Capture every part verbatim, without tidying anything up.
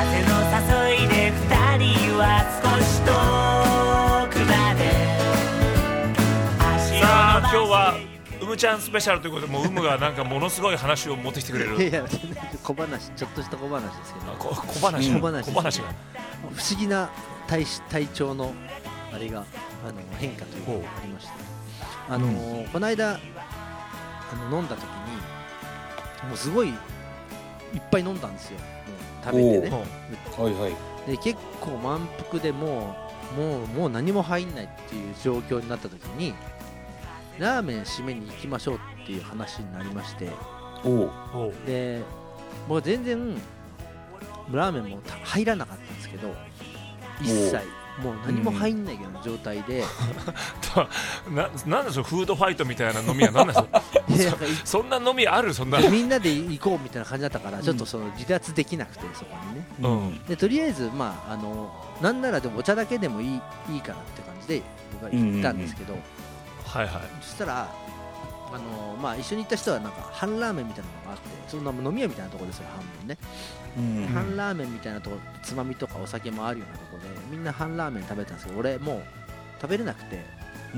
風の誘いで二人は少し遠くまで足を伸ばして。 さあ今日はうむちゃんスペシャルということで、もううむがなんかものすごい話を持ってきてくれる。 いやいや小話、ちょっとした小話ですけど、 こ小話、 小話、 小話が不思議な 体, 体調のあれがあの変化というのがありまして、あのーうん、この間あの飲んだ時にもうすごいいっぱい飲んだんですよ、もう食べてね、 はいはい、 で結構満腹でもうもうもう何も入んないっていう状況になった時に、ラーメン締めに行きましょうっていう話になりまして、 おで僕は全然ラーメンも入らなかったんですけど、一切もう何も入んないような状態で、 うん、な, なんでそのフードファイトみたいな飲みは何なんですかそ, そんな飲みある、そんなみんなで行こうみたいな感じだったから、ちょっとその離脱できなくて、そこにね、 うん、 でとりあえず、まあ、あのなんならでもお茶だけでもいい、いいかなって感じで僕は行ったんですけど、 はいはい、 そしたらあの、まあ、一緒に行った人はなんか半ラーメンみたいなのがあって、そんな飲み屋みたいなところですよ、半分ね、うん、半ラーメンみたいなところ、つまみとかお酒もあるようなところでみんな半ラーメン食べたんですけど、俺もう食べれなくて、うん、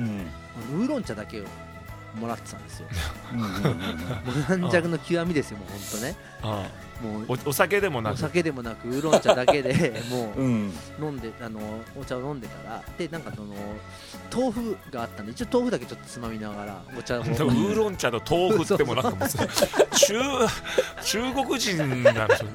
ウーロン茶だけをもらってたんですよ軟弱の極みですよ、もう本当ね、 ああもう お, お酒でもなくお酒でもなくウーロン茶だけでもう、うん、飲んであのお茶を飲んでたら、でなんかその豆腐があったんで、一応豆腐だけちょっとつまみながらお茶をウーロン茶と豆腐ってもなんかもう中, 中国人なんですよ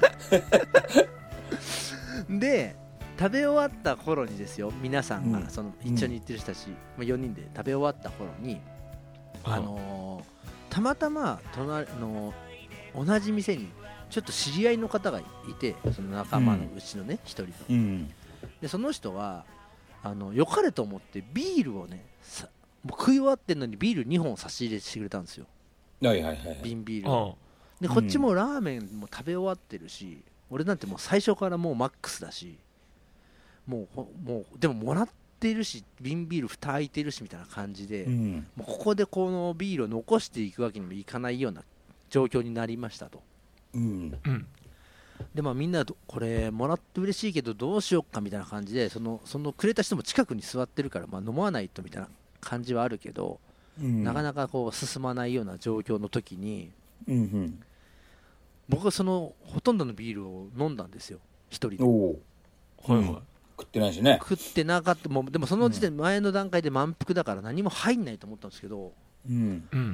で食べ終わった頃にですよ、皆さんが、 うん、 その一緒に行ってる人たち、うん、よにんで食べ終わった頃に、あのー、たまたま隣の同じ店にちょっと知り合いの方がいて、その仲間のうちのね一、うん、人の、うん、でその人はあの良かれと思ってビールをね、さもう食い終わってんのにビールにほん差し入れしてくれたんですよ、 はいはいはい、 瓶ビールを。でこっちもラーメンも食べ終わってるし、俺なんてもう最初からもうマックスだし、もうもうでももらっているし、瓶ビール蓋開いてるしみたいな感じで、うん、もうここでこのビールを残していくわけにもいかないような状況になりましたと、うんうん、でまあみんなこれもらって嬉しいけどどうしようかみたいな感じで、そのそのくれた人も近くに座ってるから、まあ飲まないとみたいな感じはあるけど、うん、なかなかこう進まないような状況の時に、うんうん、僕はそのほとんどのビールを飲んだんですよ、一人で。お、 はいはい、うん、食ってないしね。 食ってなかった。もうでもその時点、前の段階で満腹だから何も入んないと思ったんですけど、うん、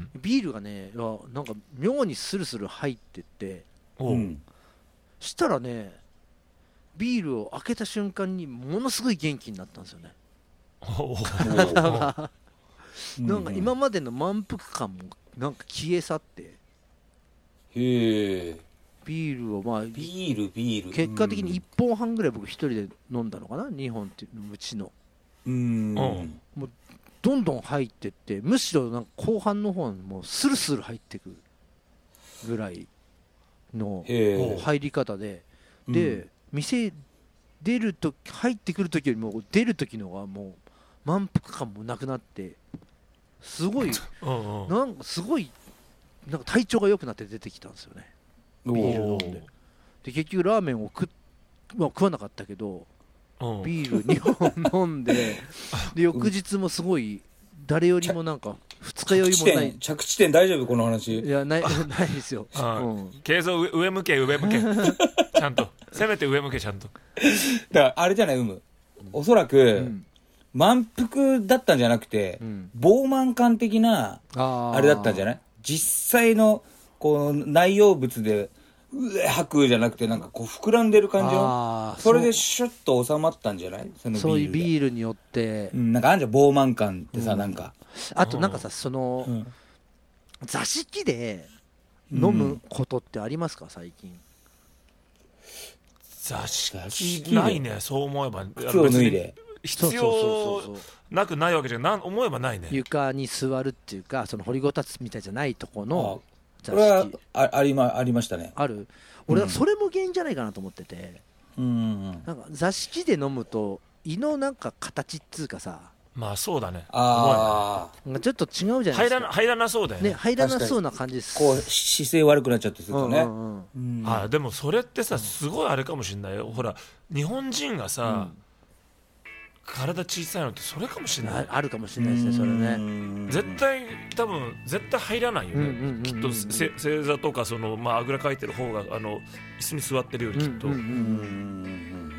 ビールがね、なんか妙にスルスル入ってって、うん、したらね、ビールを開けた瞬間にものすごい元気になったんですよね。なんか今までの満腹感もなんか消え去って、 へー、 ビールをまあビールビール結果的にいっぽんはんぐらい僕一人で飲んだのかな、にほんっていううちの、うーん、もうどんどん入ってって、むしろなんか後半の方にもうスルスル入ってくるぐらいの入り方で、で、うん、店出ると入ってくる時よりも出る時のがもう満腹感もなくなって、すごいなんかすごいなんか体調が良くなって出てきたんですよね、ビール飲んで。で結局ラーメンを食っ、まあ、食わなかったけどビールにほん飲んで、で翌日もすごい誰よりもなんか二日酔いもない。 着地点大丈夫この話？ いやないないですよ。 経済上向け上向けちゃんとせめて上向けちゃんと。 だからあれじゃない、うむ、おそらく、うん、満腹だったんじゃなくて、うん、膨満感的なあれだったんじゃない？実際のこの内容物でうえ吐くじゃなくて、なんかこう膨らんでる感じの、それでシュッと収まったんじゃない？そのビールそういうビールによって、 うん、なんかあんじゃん膨満感ってさ、うん、なんかあとなんかさ、その、うん、座敷で飲むことってありますか、最近？ 座敷ないね、そう思えば。 靴を脱いで必要なくないわけじゃな、思えばないね。 床に座るっていうか、その掘りごたつみたいじゃないとこの座敷、あ, あ, あ, りまありましたね。 ある。俺はそれも原因じゃないかなと思ってて、うん、なんか座敷で飲むと胃のなんか形っつうかさ、 まあそうだね。 ああ、ちょっと違うじゃないですか。 入らな入らなそうだよね。 ね、入らなそうな感じです。 こう姿勢悪くなっちゃってするとね。 うんうんうん、 あ、でもそれってさ、すごいあれかもしれないよ。ほら日本人がさ、うん、体小さいのってそれかもしれない。 あ, あるかもしれないですね、それね。 絶対多分絶対入らないよね、うんうんうんうん、きっと正座とかその、まあ、あぐらかいてる方があの椅子に座ってるよりきっと、うんうんうん、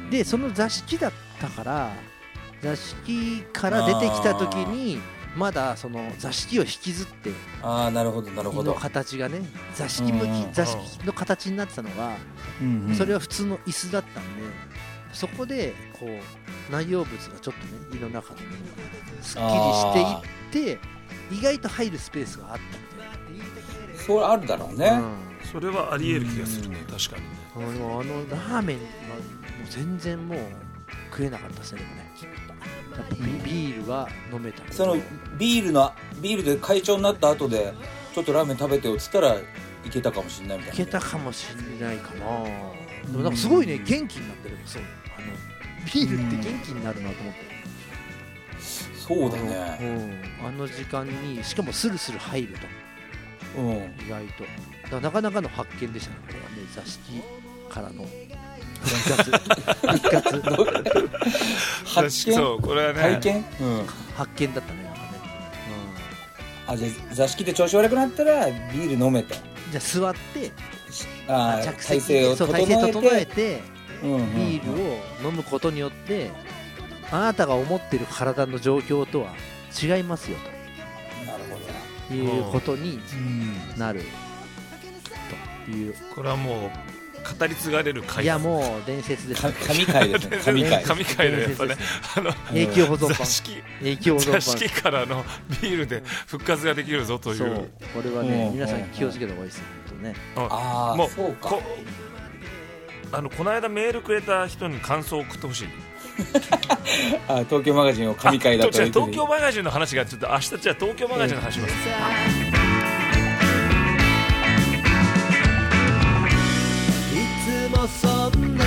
でその座敷だったから座敷から出てきた時にまだその座敷を引きずってあ、なるほどなるほど、 の形がね座敷向き座敷の形になってたのが、うんうん、それは普通の椅子だったんで、そこでこう内容物がちょっとね胃の中で、ね、すっきりしていって意外と入るスペースがあったみたいな。 それあるだろうね、うん、 それはありえる気がするね、うん、確かにね。 あの、あのラーメンはもう全然もう食えなかったですね。でもねやっぱビールが飲めた。 そのビールのビールで会長になった後でちょっとラーメン食べてよっつったらいけたかもしれないみたいな。 いけたかもしれないかな。でもなんかすごいね元気になってる。そう、あのビールって元気になるなと思って。 そうだね、 うん、あの時間にしかもスルスル入ると、うん、意外とだからなかなかの発見でしたね、これはね。座敷からの一括一括発見、 そうこれはね体験、うん、 発見だったね、なんかね、 うん、あ、じゃあ座敷で調子悪くなったらビール飲めと。 じゃあ座ってあ着体勢を整えて、 体勢整えて、うんうんうん、ビールを飲むことによってあなたが思っている体の状況とは違いますよと、 なるほどいうことになるという。 これはもう語り継がれる回。 いやもう伝説です。 神回ですね。神回。 神回でやっぱね、あの永久保存版。 座敷永久保存版。 座敷からのビールで復活ができるぞという。 そう、これはね、皆さん気をつけた方がいいですね。 ああ、もうそうか。こあのこの間メールくれた人に感想を送ってほしい。 あ、東京マガジンを神回だと言って。 東京マガジンの話がちょっと明日じゃあ東京マガジンの話します。 いつもそんな